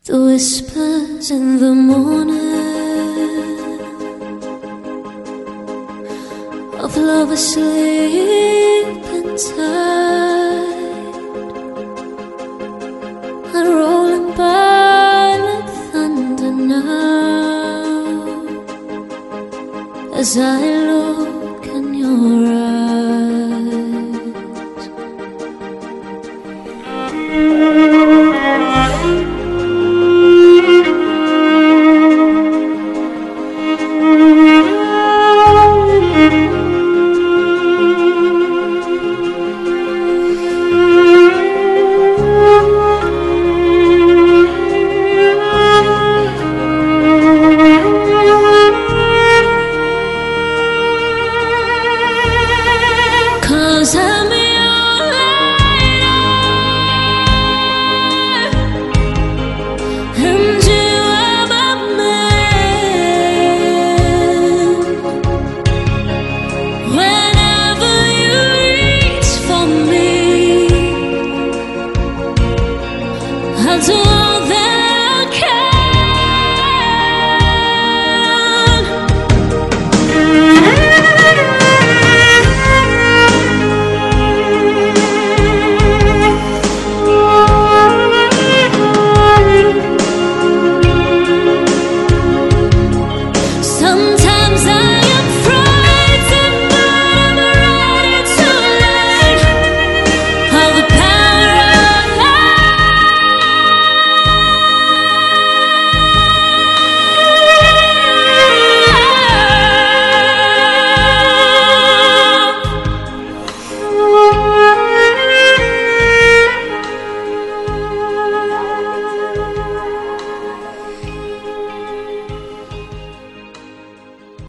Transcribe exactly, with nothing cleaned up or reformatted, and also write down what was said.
The whispers in the morning of love asleep inside are rolling by like thunder now as I look in your eyes. I'm your lighter, and you are my man. Whenever you reach for me, I don't